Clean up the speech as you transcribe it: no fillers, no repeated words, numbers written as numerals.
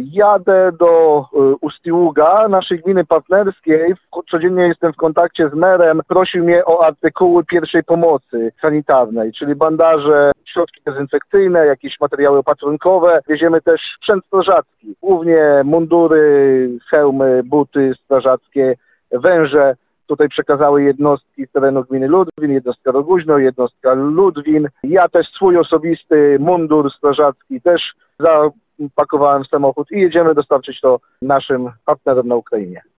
Jadę do Ustiługa, naszej gminy partnerskiej. Codziennie jestem w kontakcie z merem. Prosił mnie o artykuły pierwszej pomocy sanitarnej, czyli bandaże, środki dezynfekcyjne, jakieś materiały opatrunkowe. Wieziemy też sprzęt strażacki, głównie mundury, hełmy, buty strażackie, węże. Tutaj przekazały jednostki z terenu gminy Ludwin, jednostka Roguźno, jednostka Ludwin. Ja też swój osobisty mundur strażacki też zapakowałem w samochód i jedziemy dostarczyć to naszym partnerom na Ukrainie.